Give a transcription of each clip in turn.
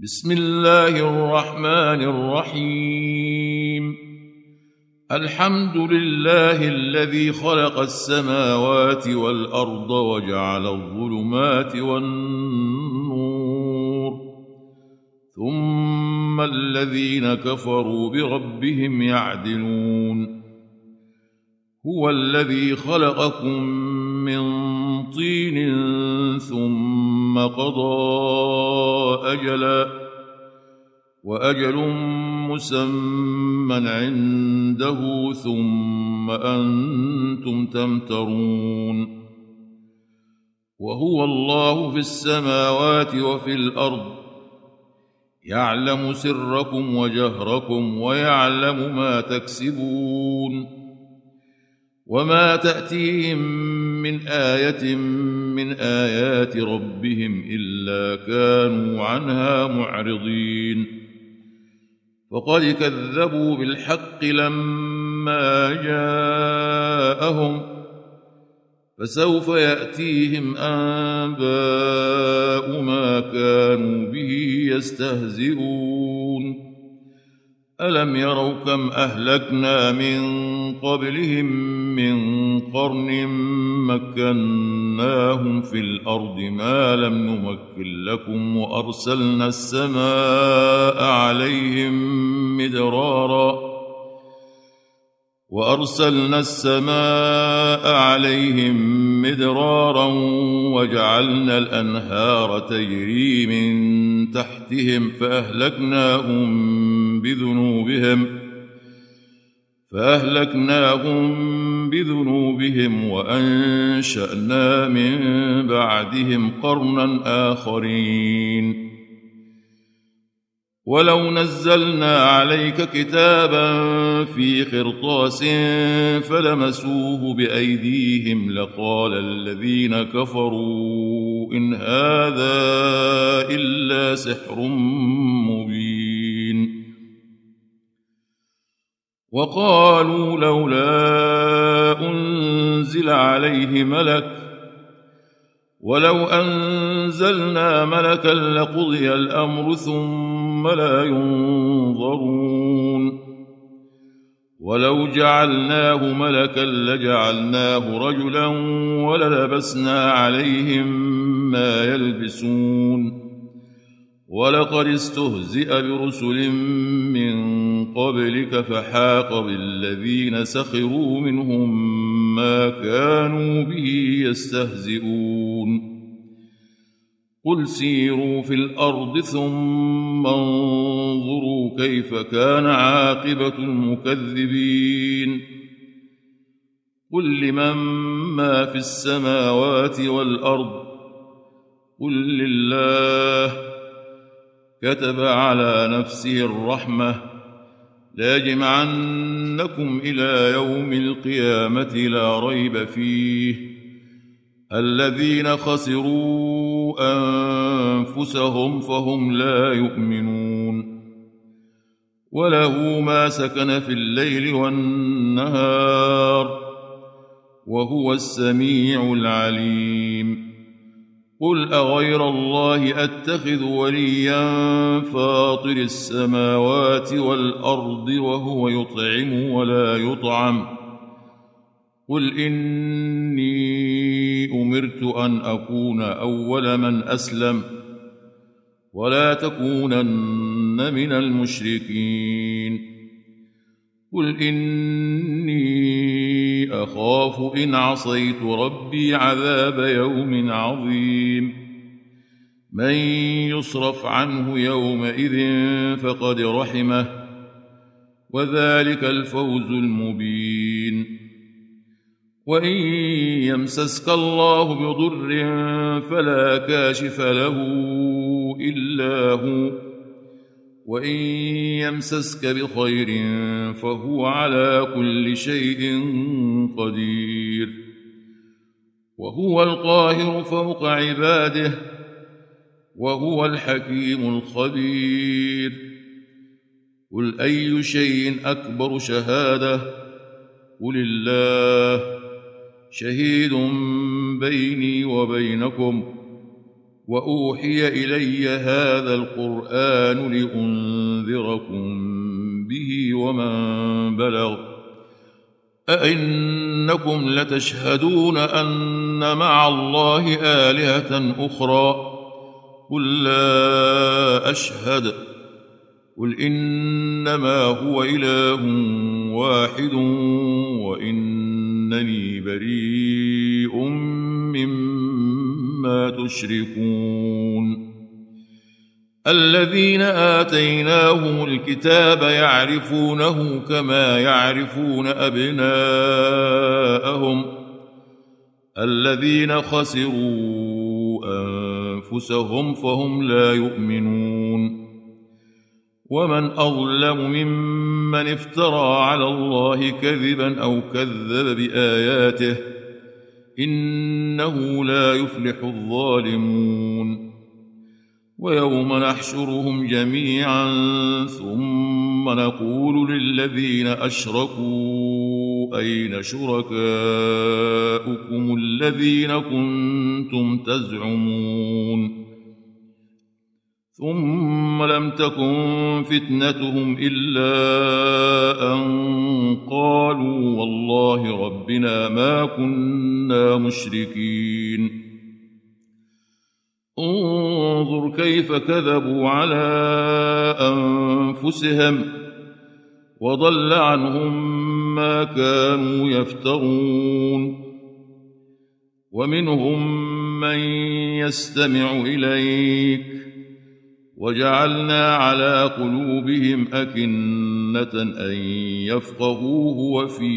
بسم الله الرحمن الرحيم. الحمد لله الذي خلق السماوات والأرض وجعل الظلمات والنور، ثم الذين كفروا بربهم يعدلون. هو الذي خلقكم من طين ثم قضى أجلا، وأجل مسمى عنده، ثم أنتم تمترون. وهو الله في السماوات وفي الأرض، يعلم سركم وجهركم ويعلم ما تكسبون. وما تأتيهم من آية من آيات ربهم إلا كانوا عنها معرضين. فقد كذبوا بالحق لما جاءهم، فسوف يأتيهم أنباء ما كانوا به يستهزئون. ألم يروا كم أهلكنا من قبلهم من قرن مكناهم في الأرض ما لم نمكن لكم، وأرسلنا السماء عليهم مدرارا وجعلنا الأنهار تجري من تحتهم فأهلكناهم بذنوبهم وأنشأنا من بعدهم قرنا آخرين. ولو نزلنا عليك كتابا في قرطاس فلمسوه بأيديهم لقال الذين كفروا إن هذا إلا سحر مبين. وقالوا لولا أنزل عليه ملك، ولو أنزلنا ملكا لقضي الأمر ثم لا ينظرون. ولو جعلناه ملكا لجعلناه رجلا وللبسنا عليهم ما يلبسون. ولقد استهزئ برسل من قبلك فحاق بالذين سخروا منهم ما كانوا به يستهزئون. قل سيروا في الأرض ثم انظروا كيف كان عاقبة المكذبين. قل لمن ما في السماوات والأرض، قل لله. كتب على نفسه الرحمة ليجمعنكم إلى يوم القيامة لا ريب فيه. الذين خسروا أنفسهم فهم لا يؤمنون. وله ما سكن في الليل والنهار وهو السميع العليم. قل أغير الله أتخذ وليا فاطر السماوات والأرض وهو يطعم ولا يطعم. قل إني أمرت أن أكون أول من أسلم ولا تكونن من المشركين. قل إني أخاف إن عصيت ربي عذاب يوم عظيم. من يصرف عنه يومئذ فقد رحمه، وذلك الفوز المبين. وإن يمسسك الله بضر فلا كاشف له إلا هو، وإن يمسسك بخير فهو على كل شيء قدير. وهو القاهر فوق عباده وهو الحكيم الخبير. قل أي شيء أكبر شهادة؟ قل الله. شهيد بيني وبينكم وأوحي إلي هذا القرآن لأنذركم به ومن بلغ أئنكم لتشهدون أن مع الله آلهة أخرى قل لا أشهد قل إنما هو إله واحد وإنني بريء مما تشركون الذين آتيناهم الكتاب يعرفونه كما يعرفون أبناءهم الذين خسروا أنفسهم فهم لا يؤمنون ومن أظلم ممن افترى على الله كذبا أو كذب بآياته إنه لا يفلح الظالمون ويوم نحشرهم جميعا ثم نقول للذين أشركوا أين شركاؤكم الذين كنتم تزعمون ثم لم تكن فتنتهم إلا أن قالوا والله ربنا ما كنا مشركين انظر كيف كذبوا على أنفسهم وضل عنهم ما كانوا يفترون ومنهم من يستمع إليك وجعلنا على قلوبهم أكنة أن يفقهوه وفي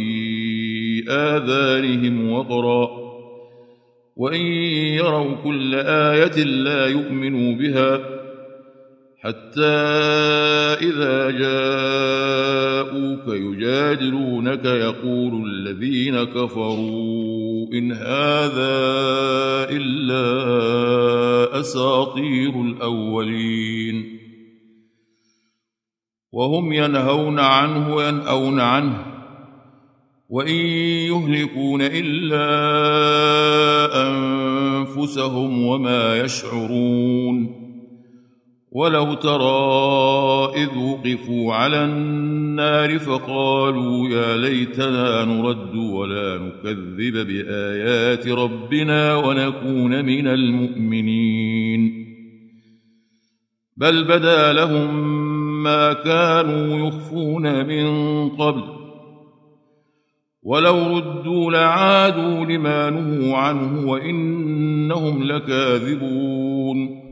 آذانهم وقرا وإن يروا كل آية لا يؤمنوا بها حتى إذا جاءوك يجادلونك يقول الذين كفروا إن هذا إلا أساطير الأولين وهم ينهون عنه وينأون عنه وإن يهلكون إلا أنفسهم وما يشعرون ولو ترى إذ وقفوا على النار فقالوا يا ليتنا نرد ولا نكذب بآيات ربنا ونكون من المؤمنين بل بدا لهم ما كانوا يخفون من قبل ولو ردوا لعادوا لما نهوا عنه وإنهم لكاذبون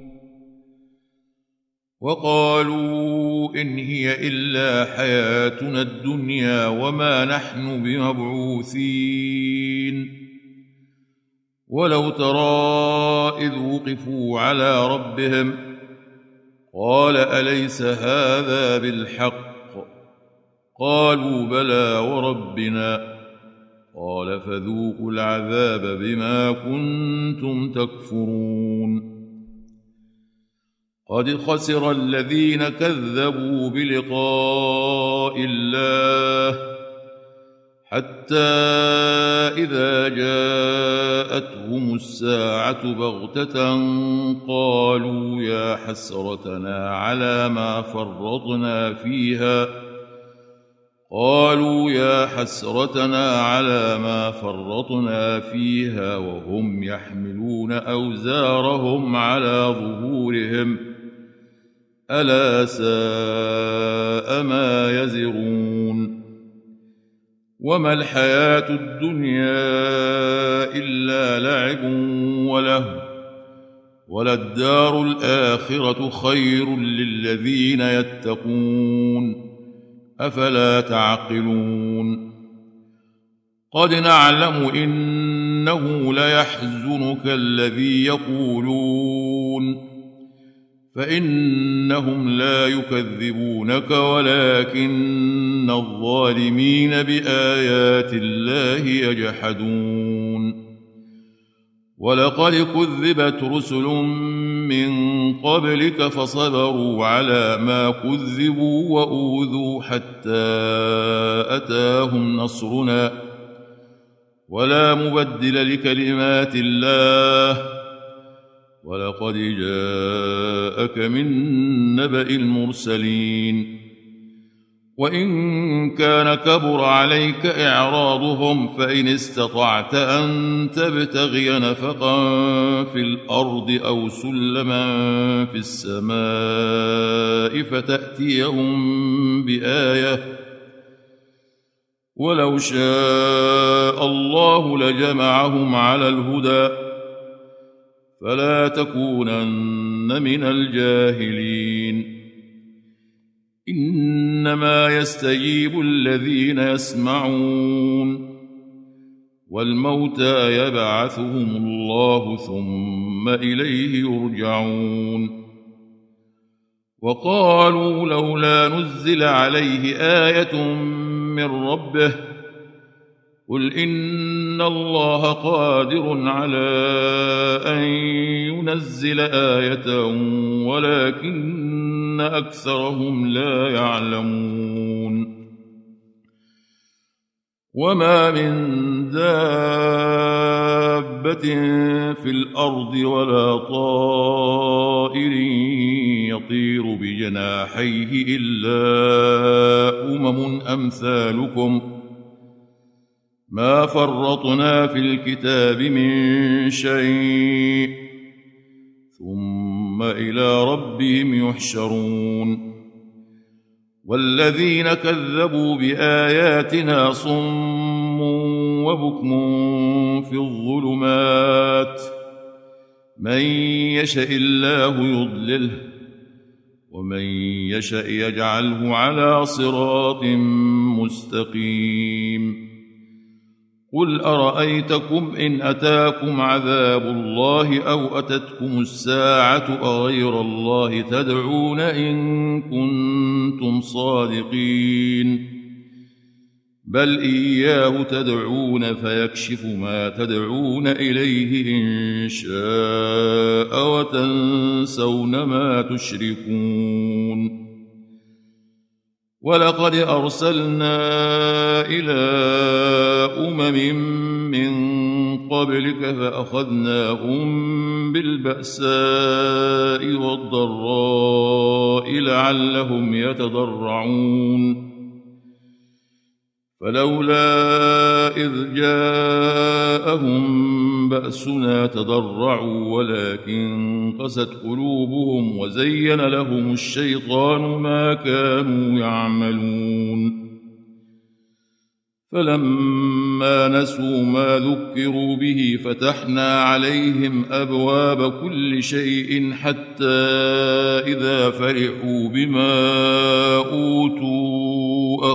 وقالوا إن هي إلا حياتنا الدنيا وما نحن بمبعوثين ولو ترى إذ وقفوا على ربهم قال أليس هذا بالحق قالوا بلى وربنا قال فذوقوا العذاب بما كنتم تكفرون قد خسر الذين كذبوا بلقاء الله حتى إذا جاءتهم الساعة بغتة قالوا يا حسرتنا على ما فرطنا فيها وهم يحملون أوزارهم على ظهورهم ألا ساء ما يزرون وما الحياة الدنيا إلا لعب وله وللدار الآخرة خير للذين يتقون أفلا تعقلون قد نعلم إنه ليحزنك الذي يقولون فإنهم لا يكذبونك ولكن الظالمين بآيات الله يجحدون ولقد كذبت رسل من قبلك فصبروا على ما كذبوا وأوذوا حتى أتاهم نصرنا ولا مبدل لكلمات الله ولقد جاءك من نبأ المرسلين وإن كان كبر عليك إعراضهم فإن استطعت أن تبتغي نفقا في الأرض أو سلما في السماء فتأتيهم بآية ولو شاء الله لجمعهم على الهدى فلا تكونن من الجاهلين إنما يستجيب الذين يسمعون والموتى يبعثهم الله ثم إليه يرجعون وقالوا لولا نزل عليه آية من ربه قل إن الله قادر على أن ينزل آية ولكن أكثرهم لا يعلمون وما من دابة في الأرض ولا طائر يطير بجناحيه إلا أمثالكم ما فرطنا في الكتاب من شيء ثم إلى ربهم يحشرون والذين كذبوا بآياتنا صم وبكم في الظلمات من يشاء الله يضلله ومن يشاء يجعله على صراط مستقيم قل أرأيتكم إن أتاكم عذاب الله أو أتتكم الساعة أغير الله تدعون إن كنتم صادقين بل إياه تدعون فيكشف ما تدعون إليه إن شاء وتنسون ما تشركون ولقد أرسلنا إلى من قبلك فأخذناهم بالبأساء والضراء لعلهم يتضرعون فلولا إذ جاءهم بأسنا تضرعوا ولكن قست قلوبهم وزين لهم الشيطان ما كانوا يعملون فلما نسوا ما ذكروا به فتحنا عليهم أبواب كل شيء حتى إذا فرحوا بما أوتوا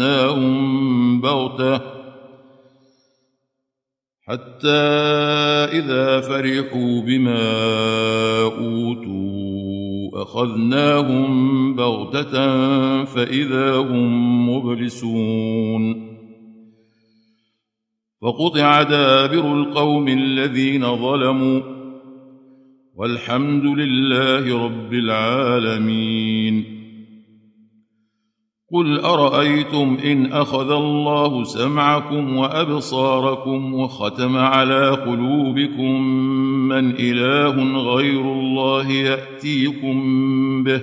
أخذناهم بغتة فإذا هم مبلسون فقطع دابر القوم الذين ظلموا والحمد لله رب العالمين قل أرأيتم إن أخذ الله سمعكم وأبصاركم وختم على قلوبكم من إله غير الله يأتيكم به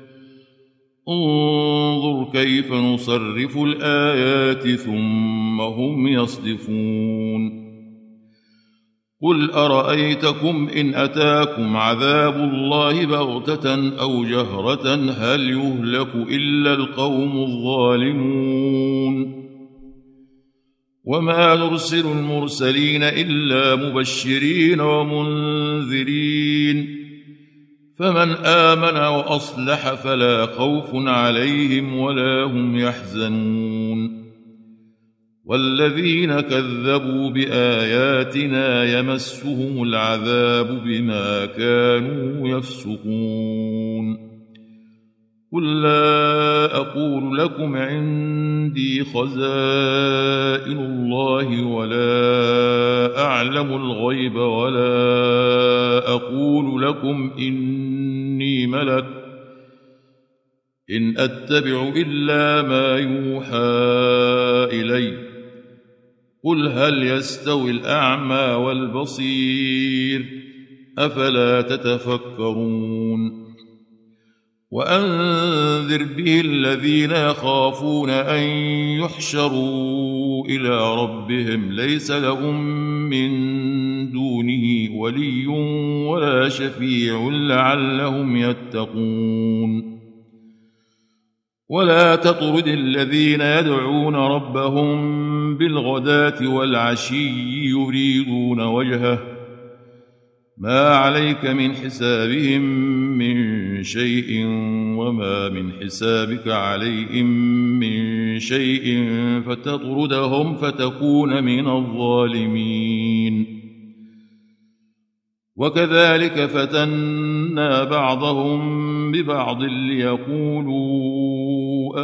انظر كيف نصرف الآيات ثم هم يصدفون قل أرأيتكم إن أتاكم عذاب الله بغتة أو جهرة هل يهلك إلا القوم الظالمون وما نرسل المرسلين إلا مبشرين ومنذرين فمن آمن وأصلح فلا خوف عليهم ولا هم يحزنون والذين كذبوا بآياتنا يمسهم العذاب بما كانوا يفسقون قل لا أقول لكم عندي خزائن الله ولا أعلم الغيب ولا أقول لكم إني ملك إن أتبع إلا ما يوحى إلي قل هل يستوي الأعمى والبصير أفلا تتفكرون وأنذر به الذين يخافون أن يحشروا إلى ربهم ليس لهم من دونه ولي ولا شفيع لعلهم يتقون ولا تطرد الذين يدعون ربهم بالغداة والعشي يريدون وجهه ما عليك من حسابهم من شيء وما من حسابك عليهم من شيء فتطردهم فتكون من الظالمين وكذلك فتنا بعضهم ببعض ليقولوا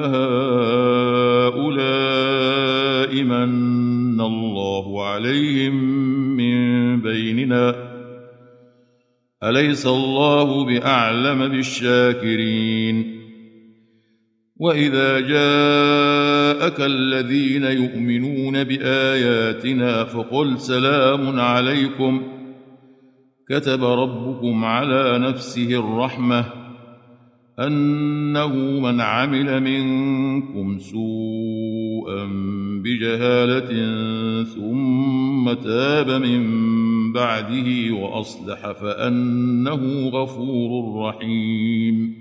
أهؤلاء من الله عليهم من بيننا أليس الله بأعلم بالشاكرين وإذا جاءك الذين يؤمنون بآياتنا فقل سلام عليكم كتب ربكم على نفسه الرحمة أنه من عمل منكم سوءا بجهالة ثم تاب من بعده وأصلح فأنه غفور رحيم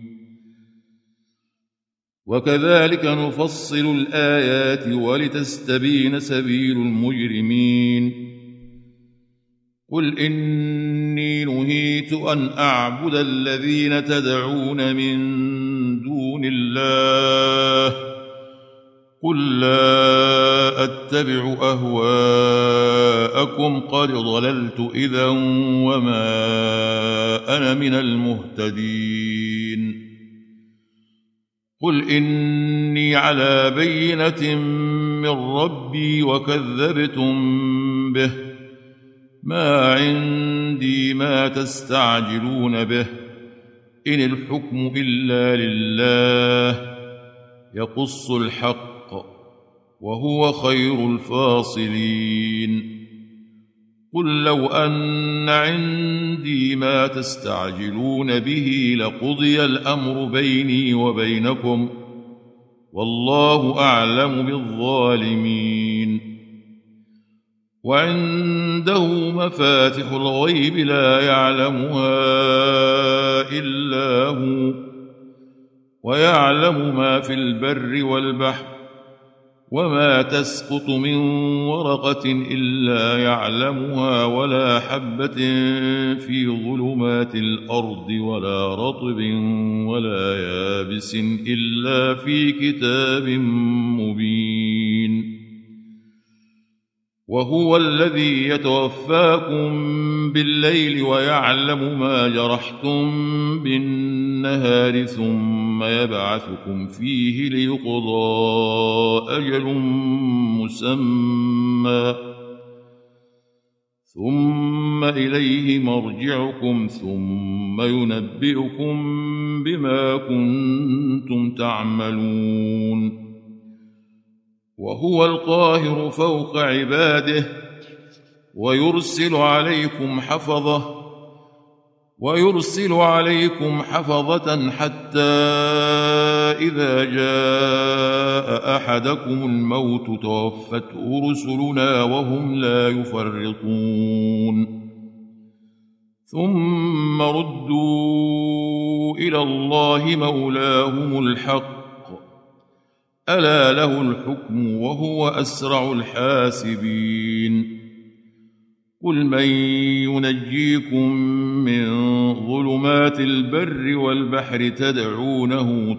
وكذلك نفصل الآيات ولتستبين سبيل المجرمين قل إني نهيت أن أعبد الذين تدعون من دون الله قل لا أتبع أهواءكم قد ضللت إذا وما أنا من المهتدين قل إني على بينة من ربي وكذبتم به ما عندي ما تستعجلون به إن الحكم إلا لله يقص الحق وهو خير الفاصلين قل لو أن عندي ما تستعجلون به لقضي الأمر بيني وبينكم والله أعلم بالظالمين وعنده مفاتح الغيب لا يعلمها إلا هو ويعلم ما في البر والبحر وما تسقط من ورقة إلا يعلمها ولا حبة في ظلمات الأرض ولا رطب ولا يابس إلا في كتاب مبين وهو الذي يتوفاكم بالليل ويعلم ما جرحتم بالنهار ثم يبعثكم فيه ليقضى أجل مسمى ثم إليه مرجعكم ثم ينبئكم بما كنتم تعملون وهو القاهر فوق عباده ويرسل عليكم حفظة حتى إذا جاء أحدكم الموت توفته رسلنا وهم لا يفرطون ثم ردوا إلى الله مولاهم الحق ألا له الحكم وهو أسرع الحاسبين قل من ينجيكم من ظلمات البر والبحر تدعونه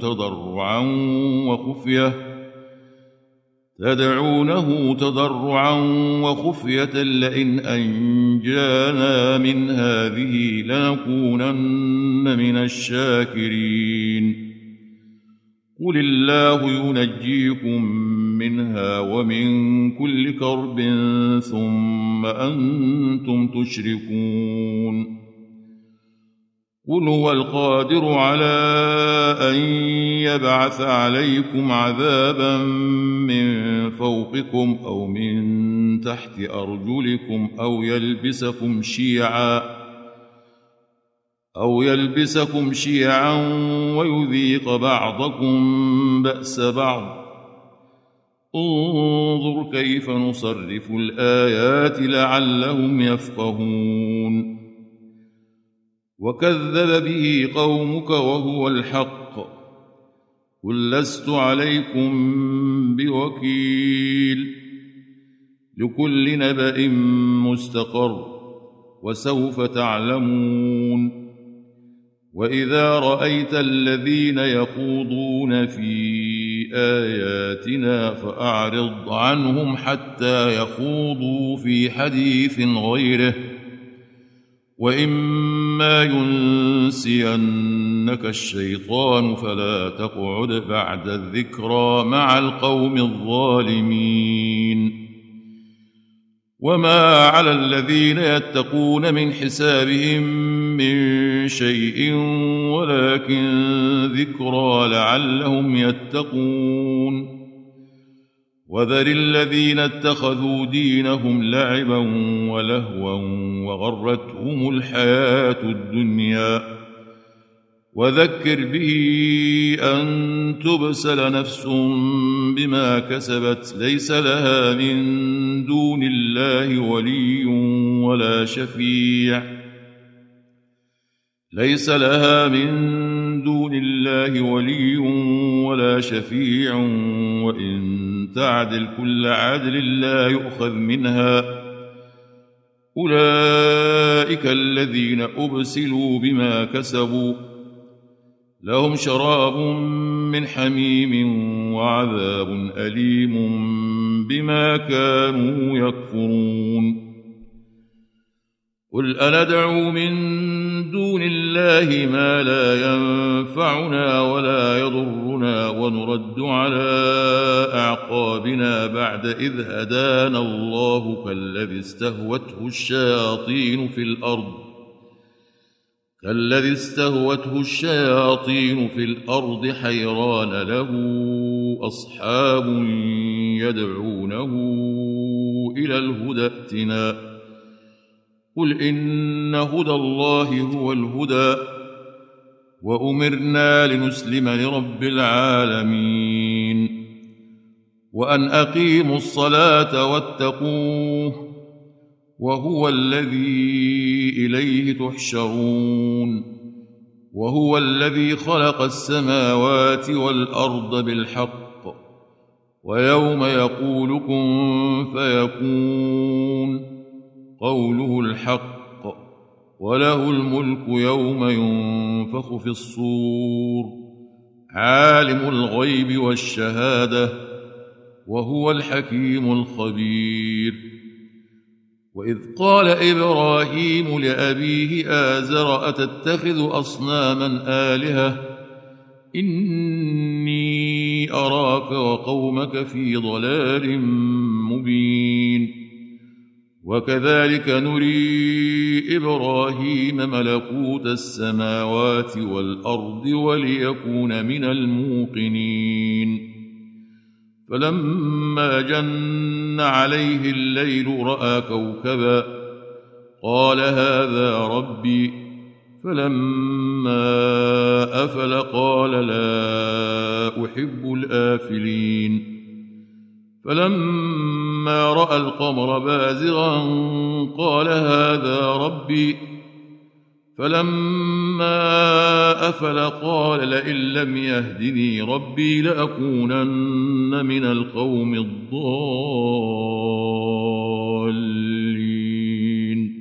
تضرعا وخفية لئن أنجانا من هذه لنكونن من الشاكرين قل الله ينجيكم منها ومن كل كرب ثم أنتم تشركون قل هو القادر على أن يبعث عليكم عذابا من فوقكم أو من تحت أرجلكم أو يلبسكم شيعا أو يلبسكم شيعا ويذيق بعضكم بأس بعض. انظر كيف نصرف الآيات لعلهم يفقهون. وكذب به قومك وهو الحق، قل لست عليكم بوكيل. لكل نبأ مستقر وسوف تعلمون. وإذا رأيت الذين يخوضون في آياتنا فأعرض عنهم حتى يخوضوا في حديث غيره، وإما ينسينك الشيطان فلا تقعد بعد الذكرى مع القوم الظالمين. وما على الذين يتقون من حسابهم من شيء ولكن ذكرى لعلهم يتقون. وذر الذين اتخذوا دينهم لعبا ولهوا وغرتهم الحياة الدنيا، وذكر به أن تبسل نفس بما كسبت ليس لها من دون الله ولي ولا شفيع، ليس لها من دون الله ولي ولا شفيع، وإن تعدل كل عدل لا يؤخذ منها. أولئك الذين أبسلوا بما كسبوا، لهم شراب من حميم وعذاب أليم بما كانوا يكفرون. قل أندعو من دون الله ما لا ينفعنا ولا يضرنا ونرد على أعقابنا بعد إذ هدانا الله كالذي استهوته الشياطين في الأرض حيران له أصحاب يدعونه إلى الهدى ائتنا. قل إن هدى الله هو الهدى، وأمرنا لنسلم لرب العالمين، وأن أقيموا الصلاة واتقوه وهو الذي إليه تحشرون. وهو الذي خلق السماوات والأرض بالحق، ويوم يقول كن فيكون قوله الحق، وله الملك يوم ينفخ في الصور، عالم الغيب والشهادة وهو الحكيم الخبير. وإذ قال إبراهيم لأبيه آزر أتتخذ أصناما آلهة إني أراك وقومك في ضلال مبين. وكذلك نري إبراهيم ملكوت السماوات والأرض وليكون من الموقنين. فلما جن عليه الليل رأى كوكبا قال هذا ربي، فلما أفل قال لا أحب الآفلين. فلما رأى القمر بازغا قال هذا ربي، فلما أفل قال لئن لم يهدني ربي لأكونن من القوم الضالين.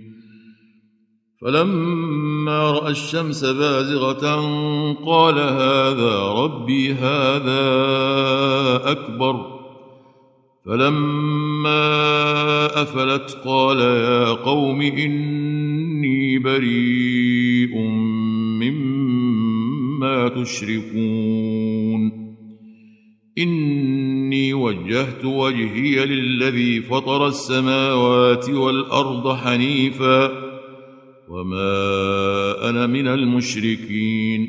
فلما رأى الشمس بازغة قال هذا ربي هذا أكبر. فلما أفلت قال يا قوم إني بريء مما تشركون. إني وجهت وجهي للذي فطر السماوات والأرض حنيفا وما أنا من المشركين.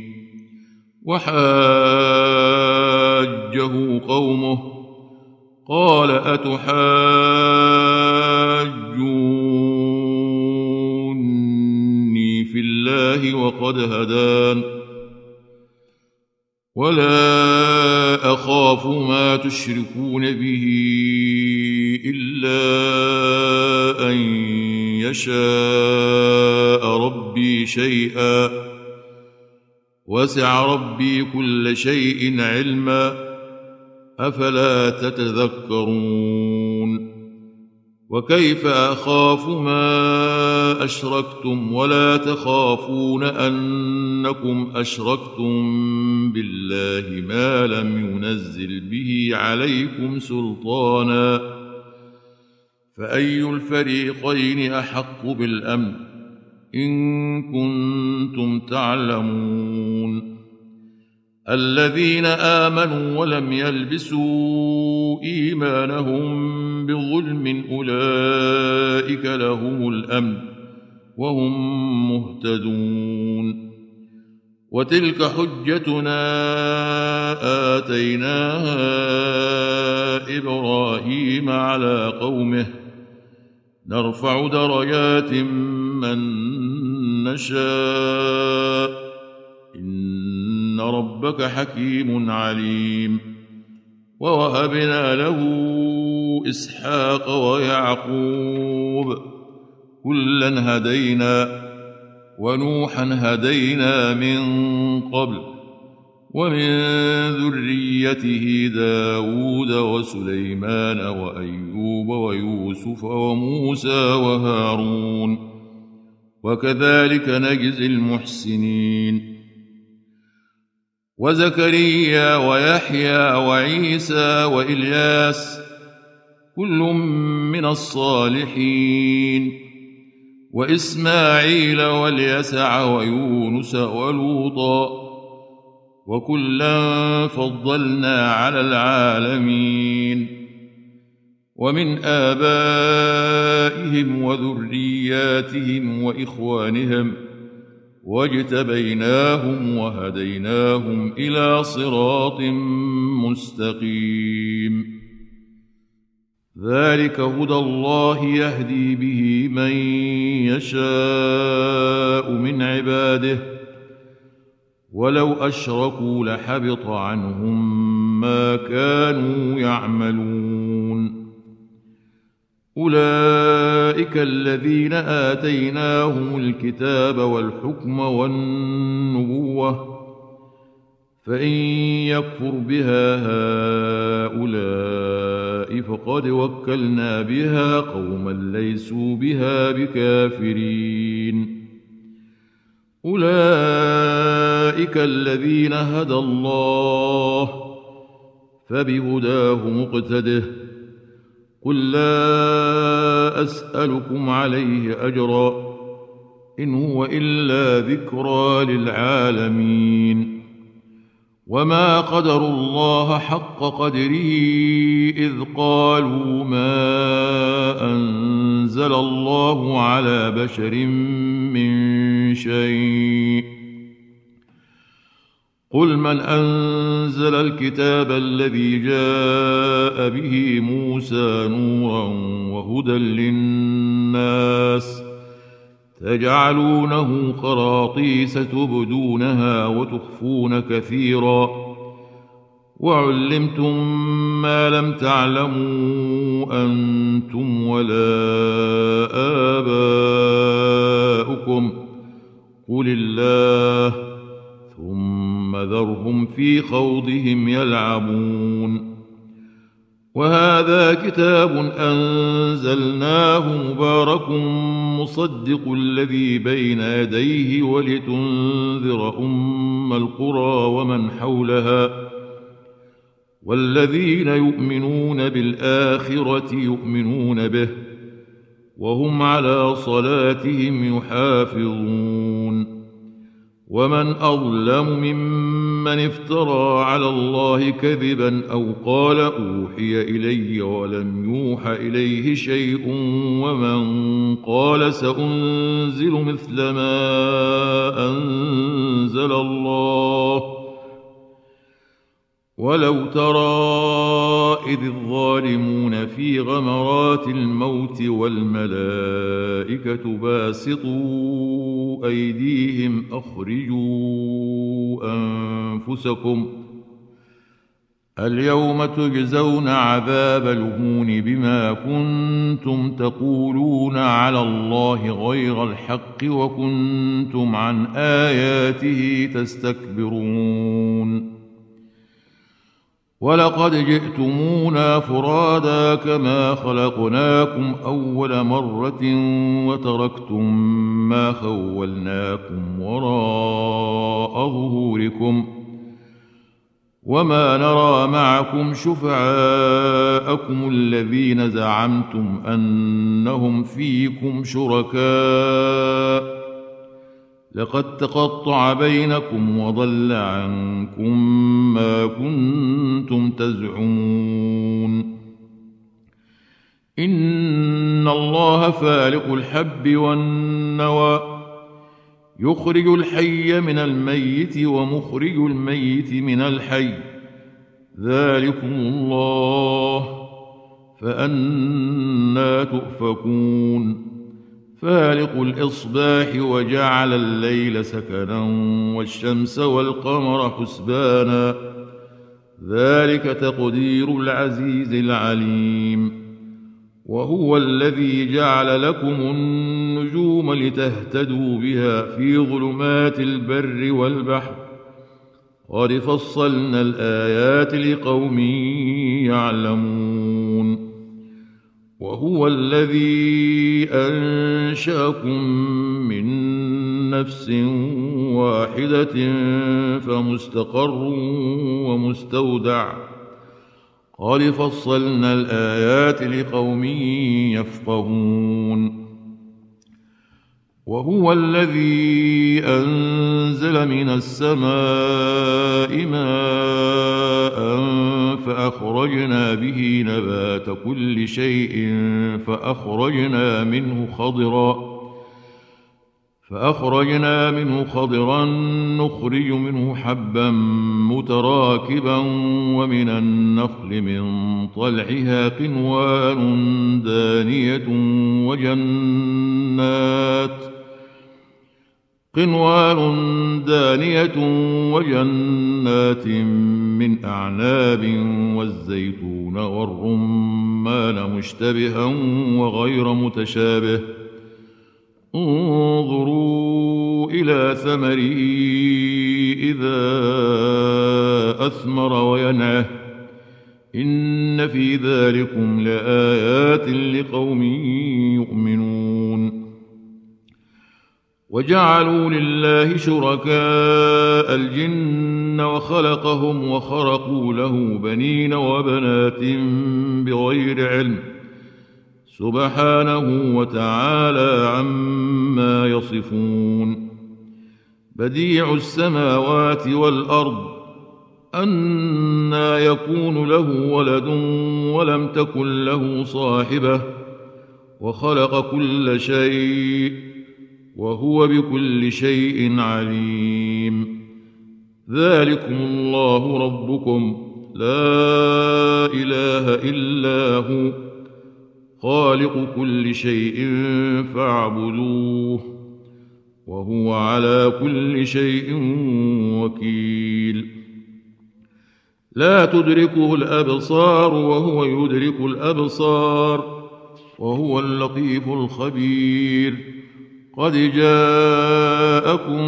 وحاجه قومه قال أتحاجوني في الله وقد هدان ولا أخاف ما تشركون به إلا أن يشاء ربي شيئا وسع ربي كل شيء علما أفلا تتذكرون وكيف أخاف ما أشركتم ولا تخافون أنكم أشركتم بالله ما لم ينزل به عليكم سلطانا فأي الفريقين أحق بالأمن إن كنتم تعلمون الذين آمنوا ولم يلبسوا إيمانهم بظلم أولئك لهم الأمن وهم مهتدون وتلك حجتنا آتيناها إبراهيم على قومه نرفع درجات من نشاء إن ربك حكيم عليم ووهبنا له إسحاق ويعقوب كلا هدينا ونوحا هدينا من قبل ومن ذريته داود وسليمان وأيوب ويوسف وموسى وهارون وكذلك نجزي المحسنين وزكريا ويحيى وعيسى وإلياس كل من الصالحين وإسماعيل واليسع ويونس ولوطا وكلا فضلنا على العالمين ومن آبائهم وذرياتهم وإخوانهم واجتبيناهم وهديناهم إلى صراط مستقيم ذلك هدى الله يهدي به من يشاء من عباده ولو أشركوا لحبط عنهم ما كانوا يعملون أولئك الذين آتيناهم الكتاب والحكم والنبوة فإن يكفر بها هؤلاء فقد وكلنا بها قوما ليسوا بها بكافرين أولئك الذين هدى الله فبهداه مقتده قل لا أسألكم عليه أجرا إن هو إلا ذكرى للعالمين وما قدروا الله حق قدره إذ قالوا ما أنزل الله على بشر من شيء قل من أنزل الكتاب الذي جاء به موسى نورا وهدى للناس تجعلونه قراطيس تبدونها وتخفون كثيرا وعلمتم ما لم تعلموا أنتم ولا آباؤكم قل الله ثم ذرهم في خوضهم يلعبون وهذا كتاب أنزلناه مبارك مصدق الذي بين يديه ولتنذر أم القرى ومن حولها والذين يؤمنون بالآخرة يؤمنون به وهم على صلاتهم يحافظون ومن أظلم ممن افترى على الله كذبا أو قال أوحي إلي ولم يوح إليه شيء ومن قال سأنزل مثل ما أنزل الله ولو ترى إذ الظالمون في غمرات الموت والملائكة باسطوا أيديهم أخرجوا أنفسكم اليوم تجزون عذاب الهون بما كنتم تقولون على الله غير الحق وكنتم عن آياته تستكبرون ولقد جئتمونا فرادا كما خلقناكم أول مرة وتركتم ما خولناكم وراء ظهوركم وما نرى معكم شفعاءكم الذين زعمتم أنهم فيكم شركاء لقد تقطع بينكم وضل عنكم ما كنتم تزعمون إن الله فالق الحب والنوى يخرج الحي من الميت ومخرج الميت من الحي ذلكم الله فأنى تؤفكون فالق الإصباح وجعل الليل سكنا والشمس والقمر حسبانا ذلك تقدير العزيز العليم وهو الذي جعل لكم النجوم لتهتدوا بها في ظلمات البر والبحر قد فصلنا الآيات لقوم يعلمون وهو الذي أنشأكم من نفس واحدة فمستقر ومستودع قد فصلنا الآيات لقوم يفقهون وهو الذي أنزل من السماء ماء فأخرجنا به نبات كل شيء فأخرجنا منه خضرا نخرج منه حبا متراكبا ومن النخل من طلعها قنوان دانية وجنات من أعناب والزيتون والرمان مشتبها وغير متشابه انظروا إلى ثمره إذا أثمر وينعه إن في ذلكم لآيات لقوم يؤمنون وجعلوا لله شركاء الجن وخلقهم وخرقوا له بنين وبنات بغير علم سبحانه وتعالى عما يصفون بديع السماوات والأرض أنى يكون له ولد ولم تكن له صاحبة وخلق كل شيء وهو بكل شيء عليم ذلكم الله ربكم لا إله إلا هو خالق كل شيء فاعبدوه وهو على كل شيء وكيل لا تدركه الأبصار وهو يدرك الأبصار وهو اللطيف الخبير قد جاءكم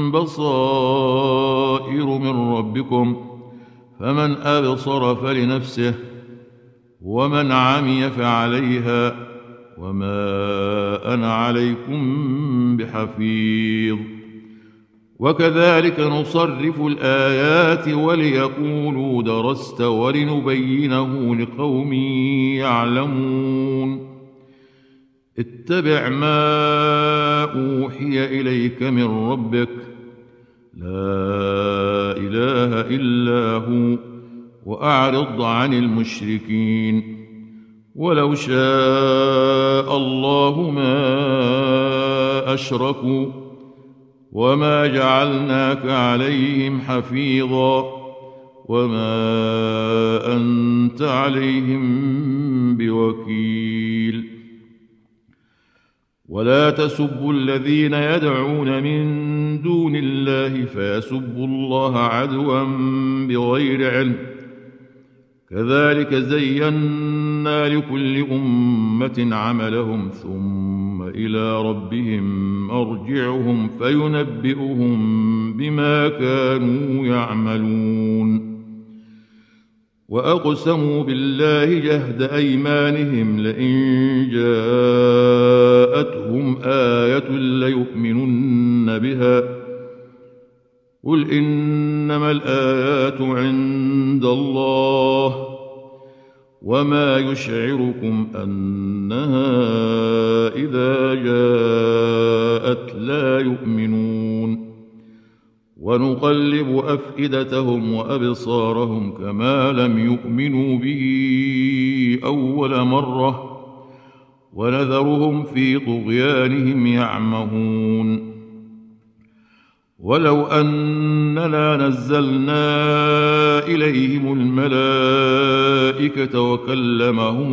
بصائر من ربكم فمن أبصر فلنفسه ومن عمي فعليها وما أنا عليكم بحفيظ وكذلك نصرف الآيات وليقولوا درست ولنبينه لقوم يعلمون اتبع ما أوحي إليك من ربك لا إله إلا هو وأعرض عن المشركين ولو شاء الله ما أشركوا وما جعلناك عليهم حفيظا وما أنت عليهم بوكيل ولا تسبوا الذين يدعون من دون الله فيسبوا الله عدوا بغير علم، كذلك زينا لكل أمة عملهم ثم إلى ربهم مرجعهم فينبئهم بما كانوا يعملون. وأقسموا بالله جهد أيمانهم لئن جاءتهم آية ليؤمنن بها، قل إنما الآيات عند الله وما يشعركم أنها إذا جاءت لا يؤمنون. ونقلب أفئدتهم وأبصارهم كما لم يؤمنوا به أول مرة ونذرهم في طغيانهم يعمهون. ولو أننا نزلنا إليهم الملائكة وكلمهم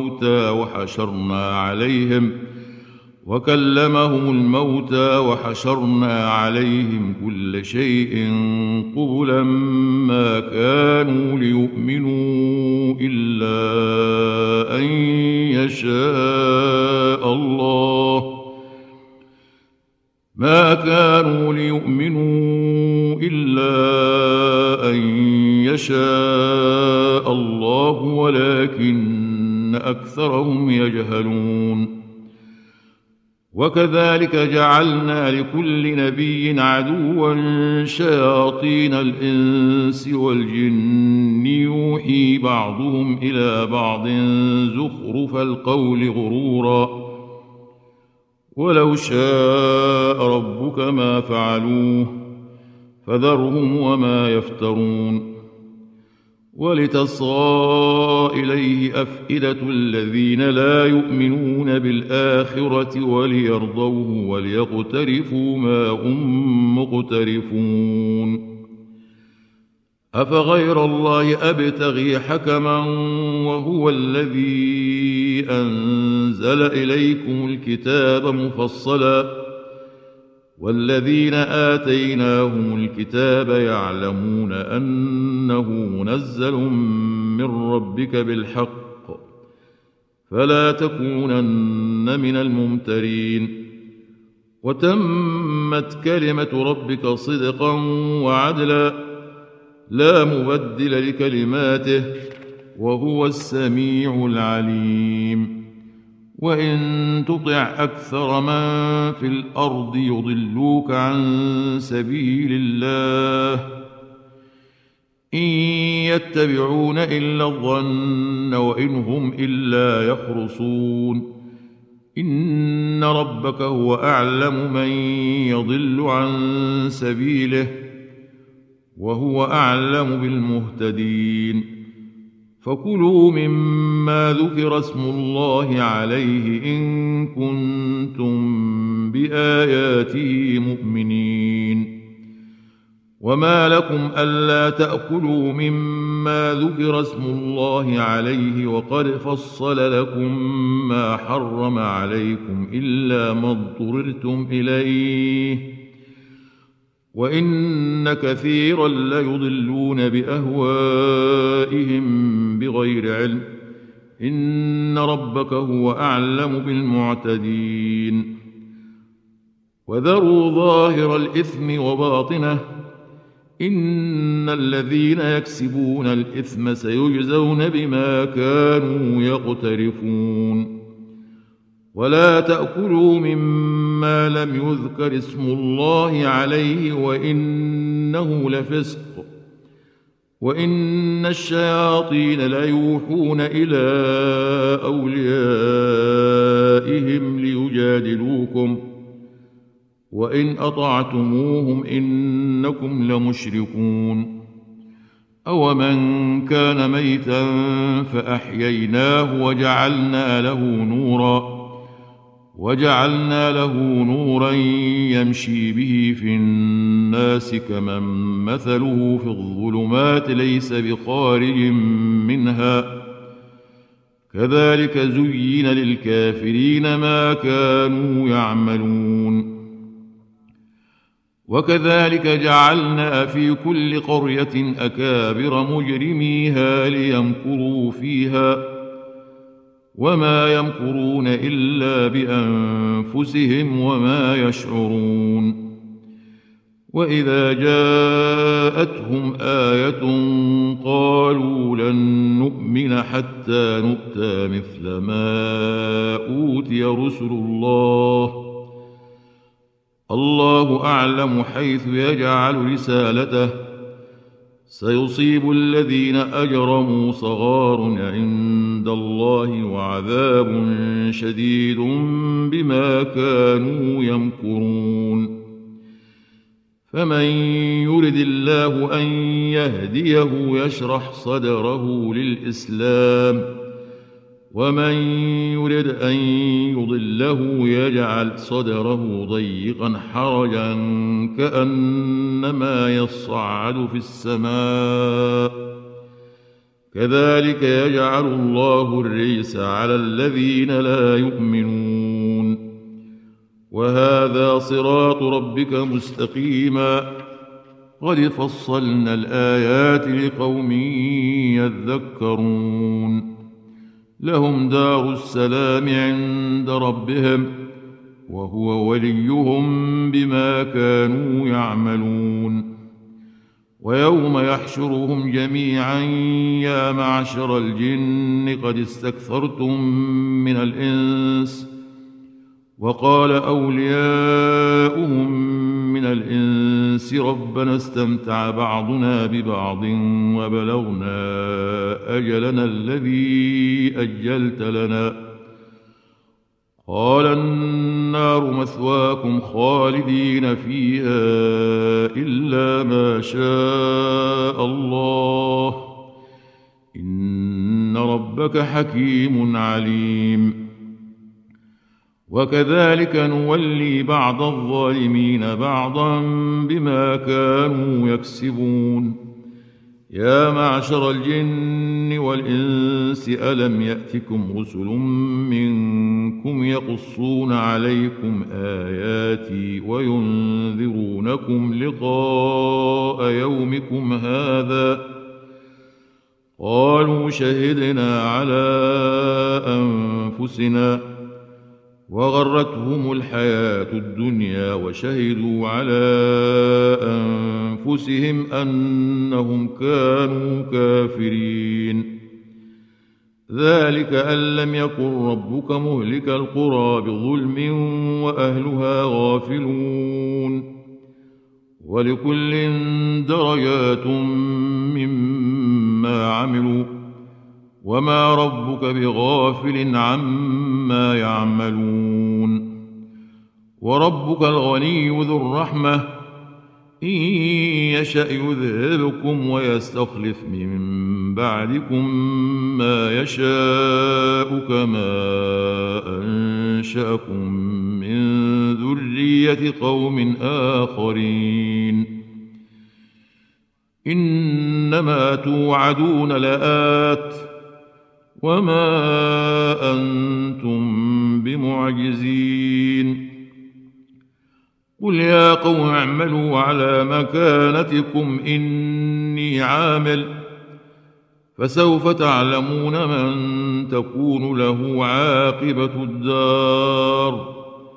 الموتى وحشرنا عليهم كل شيء قبلا ما كانوا ليؤمنوا إلا أن يشاء الله ولكن أكثرهم يجهلون. وكذلك جعلنا لكل نبي عدوا شياطين الإنس والجن يوحي بعضهم إلى بعض زخرف القول غرورا، ولو شاء ربك ما فعلوه فذرهم وما يفترون. ولتصغى إليه أفئدة الذين لا يؤمنون بالآخرة وليرضوه وليقترفوا ما هم مقترفون. أفغير الله أبتغي حكما وهو الذي أنزل إليكم الكتاب مفصلا، والذين آتيناهم الكتاب يعلمون أنه منزل من ربك بالحق فلا تكونن من الممترين. وتمت كلمة ربك صدقا وعدلا لا مبدل لكلماته وهو السميع العليم. وإن تطع أكثر من في الأرض يضلوك عن سبيل الله إن يتبعون إلا الظن وإن هم إلا يخرصون. إن ربك هو أعلم من يضل عن سبيله وهو أعلم بالمهتدين. فكلوا مما ذكر اسم الله عليه إن كنتم بآياته مؤمنين. وما لكم ألا تأكلوا مما ذكر اسم الله عليه وقد فصل لكم ما حرم عليكم إلا ما اضطررتم إليه وإن كثيرا ليضلون بأهوائهم بغير علم إن ربك هو أعلم بالمعتدين. وذروا ظاهر الإثم وباطنه إن الذين يكسبون الإثم سيجزون بما كانوا يقترفون. ولا تأكلوا مما لم يذكر اسم الله عليه وإنه لفسق وإن الشياطين ليوحون إلى أوليائهم ليجادلوكم وإن أطعتموهم إنكم لمشركون. أومن كان ميتا فأحييناه وجعلنا له نورا يمشي به في الناس كمن مثله في الظلمات ليس بخارج منها كذلك زين للكافرين ما كانوا يعملون. وكذلك جعلنا في كل قرية أكابر مجرميها ليمكروا فيها وما يمكرون إلا بأنفسهم وما يشعرون. وإذا جاءتهم آية قالوا لن نؤمن حتى نؤتى مثل ما أوتي رسل الله أعلم حيث يجعل رسالته سيصيب الذين أجرموا صغار عند الله وعذاب شديد بما كانوا يمكرون. فمن يرد الله أن يهديه يشرح صدره للإسلام ومن يرد أن يضله يجعل صدره ضيقا حرجا كأنما يصعد في السماء كذلك يجعل الله الرجس على الذين لا يؤمنون. وهذا صراط ربك مستقيما قد فصلنا الآيات لقوم يذكرون. لهم دار السلام عند ربهم وهو وليهم بما كانوا يعملون. ويوم يحشرهم جميعا يا معشر الجن قد استكثرتم من الإنس وقال أولياؤهم من الإنس ربنا استمتع بعضنا ببعض وبلغنا أجلنا الذي أجلت لنا قال النار مثواكم خالدين فيها إلا ما شاء الله إن ربك حكيم عليم. وكذلك نولي بعض الظالمين بعضا بما كانوا يكسبون. يا معشر الجن والإنس ألم يأتكم رسل منكم يقصون عليكم آياتي وينذرونكم لقاء يومكم هذا قالوا شهدنا على أنفسنا وغرتهم الحياة الدنيا وشهدوا على أنفسهم أنهم كانوا كافرين. ذلك أن لم يكن ربك مهلك القرى بظلم وأهلها غافلون. ولكل درجات مما عملوا وما ربك بغافل عما يعملون. وربك الغني ذو الرحمة إن يشأ يذهبكم ويستخلف من بعدكم ما يشاء كما أنشأكم من ذرية قوم آخرين. إنما توعدون لآت وما أنتم بمعجزين. قل يا قوم اعملوا على مكانتكم إني عامل فسوف تعلمون من تكون له عاقبة الدار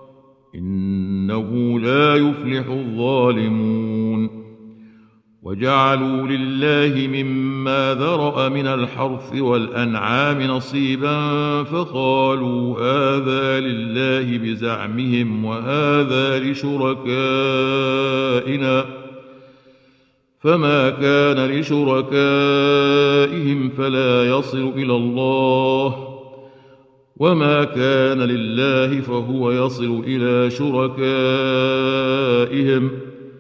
إنه لا يفلح الظالمون. وجعلوا لله مما ذرأ من الحرث والأنعام نصيبا فقالوا هذا لله بزعمهم وهذا لشركائنا فما كان لشركائهم فلا يصل إلى الله وما كان لله فهو يصل إلى شركائهم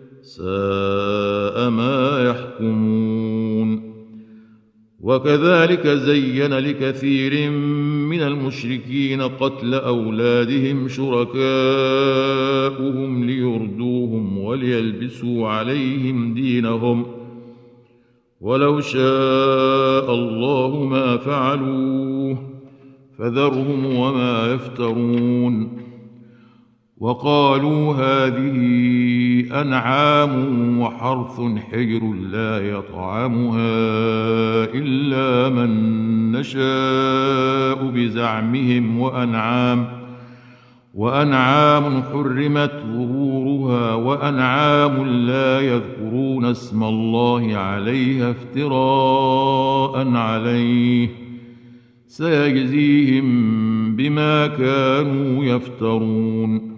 ساء ما يحكمون. وكذلك زين لكثير من المشركين قتل أولادهم شركاؤهم ليردوهم وليلبسوا عليهم دينهم ولو شاء الله ما فعلوه فذرهم وما يفترون. وقالوا هذه أنعام وحرث حجر لا يطعمها إلا من نشاء بزعمهم، وأنعام حرمت ظهورها وأنعام لا يذكرون اسم الله عليها افتراء عليه، سيجزيهم بما كانوا يفترون.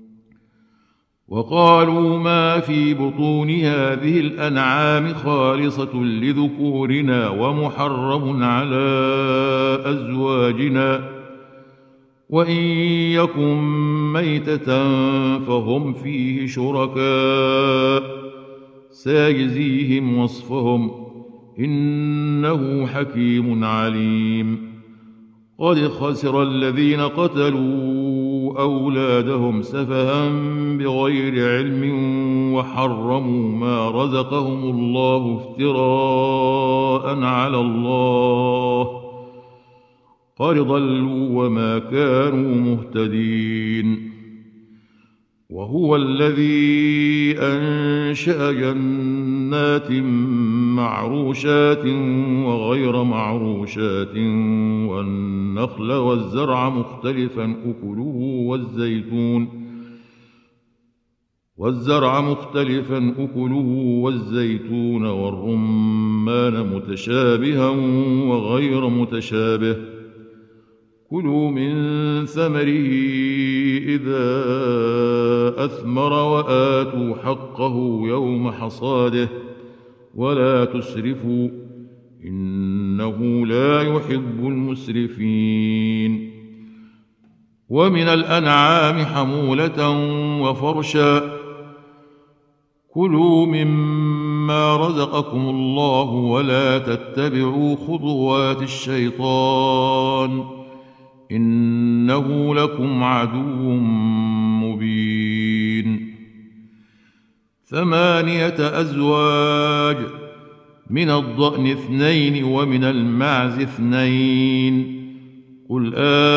وقالوا ما في بطون هذه الأنعام خالصة لذكورنا ومحرم على أزواجنا، وإن يكن ميتة فهم فيه شركاء، سيجزيهم وصفهم إنه حكيم عليم. قد خسر الذين قتلوا أولادهم سفها بغير علم وحرموا ما رزقهم الله افتراء على الله، قد ضلوا وما كانوا مهتدين. وهو الذي أنشأ جنات معروشات وغير معروشات والنخل والزرع مختلفا أكله والزيتون والرمان متشابها وغير متشابه، كلوا من ثمره إذا أثمر وآتوا حقه يوم حصاده ولا تسرفوا إنه لا يحب المسرفين. ومن الأنعام حمولة وفرشا، كلوا مما رزقكم الله ولا تتبعوا خطوات الشيطان إنه لكم عدو مبين. 8 أزواج، من الضأن 2 ومن المعز 2، قل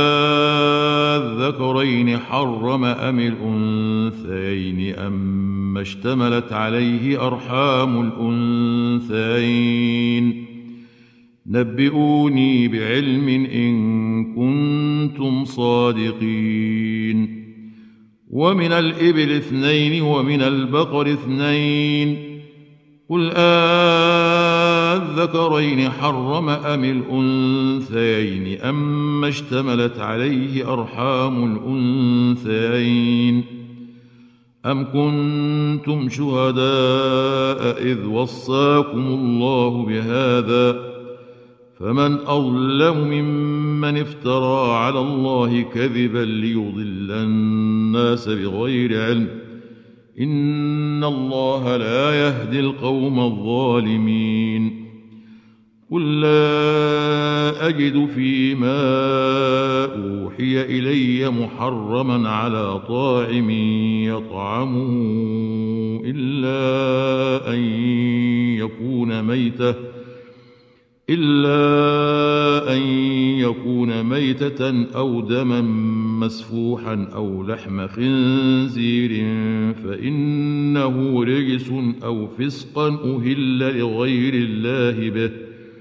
آذكرين حرم أم الأنثيين أما اشتملت عليه أرحام الأنثيين، نبئوني بعلم إن كنتم صادقين. ومن الإبل 2 ومن البقر 2، قل آذكرين حرم أم الأنثيين أما اشتملت عليه أرحام الأنثيين، أم كنتم شهداء إذ وصاكم الله بهذا، فمن أظلم ممن افترى على الله كذبا ليضل الناس بغير علم، إن الله لا يهدي القوم الظالمين. قل لا أجد فيما أوحي إلي محرما على طاعم يطعمه إلا أن يكون ميتة أو دما مسفوحا أو لحم خنزير فإنه رجس أو فسقا أهل لغير الله به،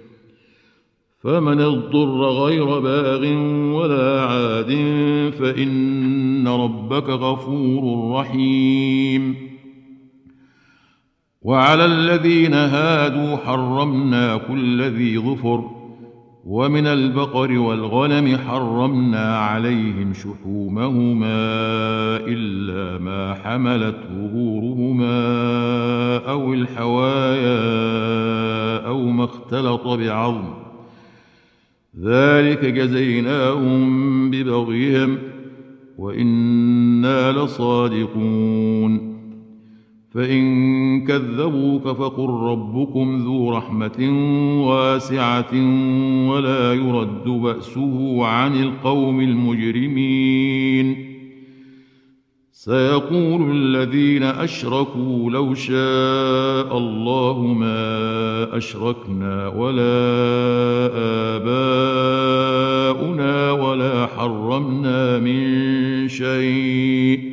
فمن اضطر غير باغ ولا عاد فإن ربك غفور رحيم. وعلى الذين هادوا حرمنا كل ذي ظفر، ومن البقر والغنم حرمنا عليهم شحومهما إلا ما حملت ظهورهما أو الحوايا أو ما اختلط بعظم، ذلك جزيناهم ببغيهم وإنا لصادقون. فإن كذبوك فقل ربكم ذو رحمة واسعة ولا يرد بأسه عن القوم المجرمين. سيقول الذين أشركوا لو شاء الله ما أشركنا ولا آباؤنا ولا شيء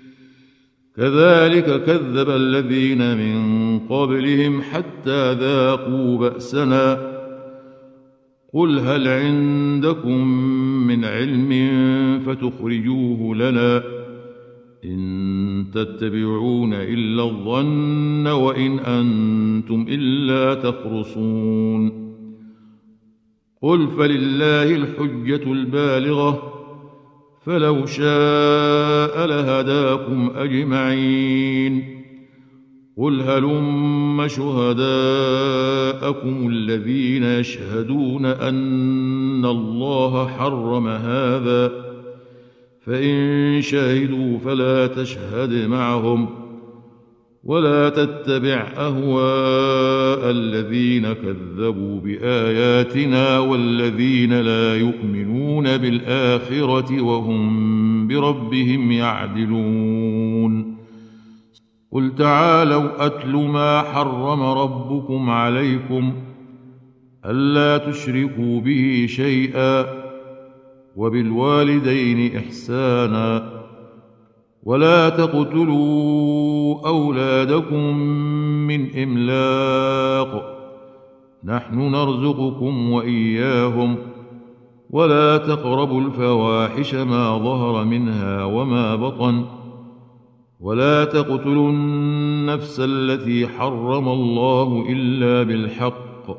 كذلك كذب الذين من قبلهم حتى ذاقوا بأسنا قل هل عندكم من علم فتخرجوه لنا إن تتبعون إلا الظن وإن أنتم إلا تخرصون قل فلله الحجة البالغة فلو شاء لهداكم أجمعين قل هلم شهداءكم الذين يشهدون أن الله حرم هذا فإن شهدوا فلا تشهد معهم ولا تتبع أهواء الذين كذبوا بآياتنا والذين لا يؤمنون بالآخرة وهم بربهم يعدلون قل تعالوا أتل ما حرم ربكم عليكم ألا تشركوا به شيئا وبالوالدين إحسانا ولا تقتلوا أولادكم من إملاق نحن نرزقكم وإياهم ولا تقربوا الفواحش ما ظهر منها وما بطن ولا تقتلوا النفس التي حرم الله إلا بالحق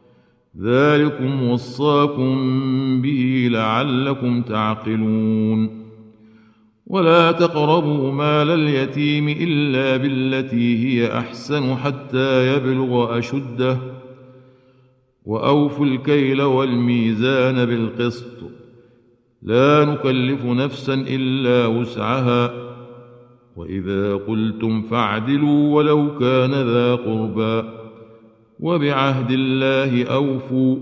ذلكم وصاكم به لعلكم تعقلون ولا تقربوا مال اليتيم إلا بالتي هي أحسن حتى يبلغ أشده وأوفوا الكيل والميزان بالقسط لا نكلف نفسا إلا وسعها وإذا قلتم فاعدلوا ولو كان ذا قربى وبعهد الله أوفوا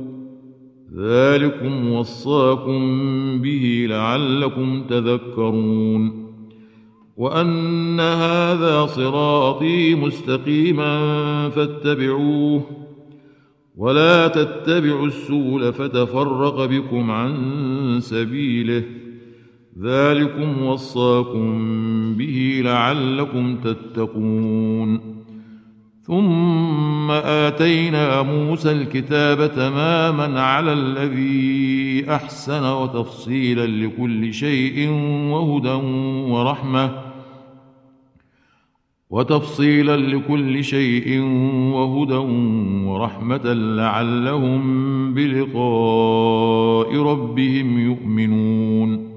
ذلكم وصاكم به لعلكم تذكرون وأن هذا صراطي مستقيما فاتبعوه ولا تتبعوا السبل فتفرق بكم عن سبيله ذلكم وصاكم به لعلكم تتقون ثم آتينا موسى الكتاب تماما على الذي أحسن وتفصيلا لكل شيء وهدى ورحمة لعلهم بلقاء ربهم يؤمنون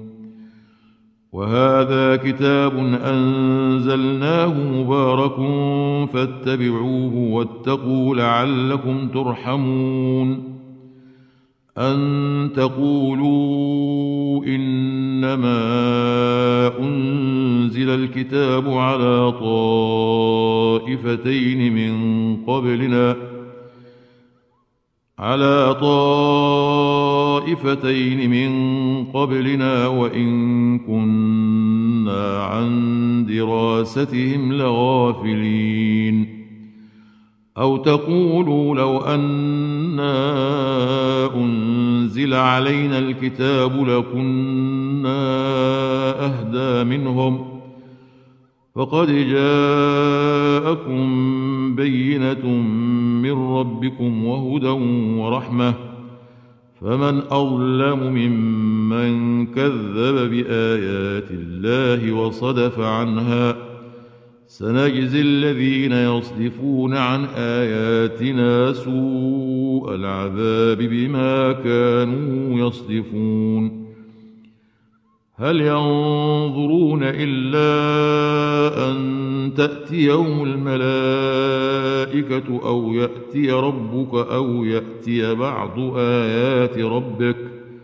وهذا كتاب أنزلناه مبارك فاتبعوه واتقوا لعلكم ترحمون أن تقولوا إنما أنزل الكتاب على طائفتين من قبلنا وإن كنا عن دراستهم لغافلين أو تقولوا لو أنا أنزل علينا الكتاب لكنا أهدى منهم فقد جاءكم بينة من ربكم وهدى ورحمة فمن أظلم ممن كذب بآيات الله وصدف عنها سنجزي الذين يصدفون عن آياتنا سوء العذاب بما كانوا يصدفون هل ينظرون إلا أن تأتيهم الملائكة أو يأتي ربك أو يأتي بعض آيات ربك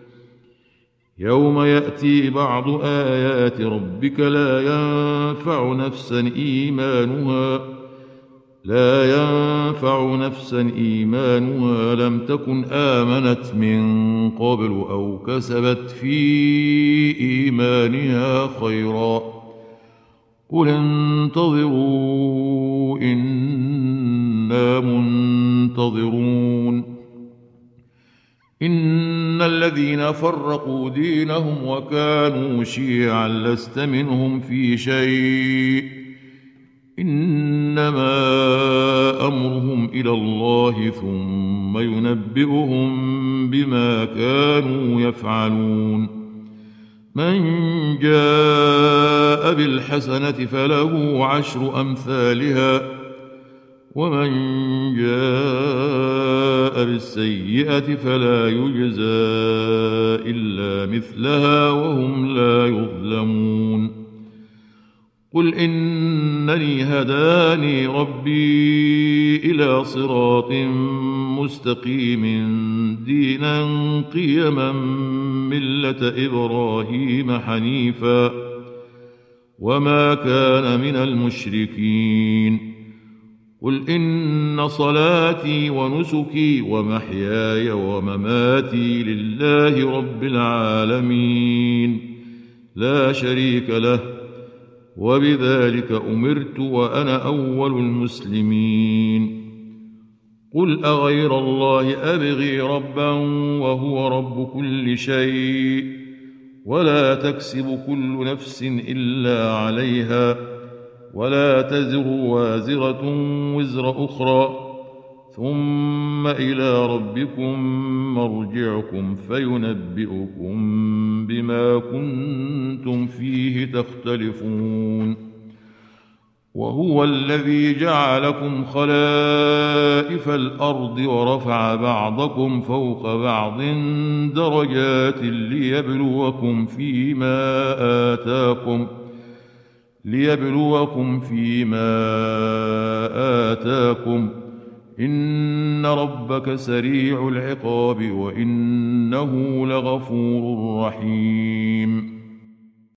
يوم يأتي بعض آيات ربك لا ينفع نفسا إيمانها لم تكن آمنت من قبل أو كسبت في إيمانها خيرا قل انتظروا إنا منتظرون إن إن الذين فرقوا دينهم وكانوا شيعا لست منهم في شيء إنما أمرهم إلى الله ثم ينبئهم بما كانوا يفعلون من جاء بالحسنة فله 10 أمثالها ومن جاء بالسيئة فلا يجزى إلا مثلها وهم لا يظلمون قل إنني هداني ربي إلى صراط مستقيم دينا قيما ملة إبراهيم حنيفا وما كان من المشركين قل إن صلاتي ونسكي ومحياي ومماتي لله رب العالمين لا شريك له وبذلك أمرت وأنا أول المسلمين قل أغير الله أبغي ربا وهو رب كل شيء ولا تكسب كل نفس إلا عليها ولا تزر وازرة وزر أخرى ثم إلى ربكم مرجعكم فينبئكم بما كنتم فيه تختلفون وهو الذي جعلكم خلائف الأرض ورفع بعضكم فوق بعض درجات ليبلوكم فيما آتاكم إن ربك سريع العقاب وإنه لغفور رحيم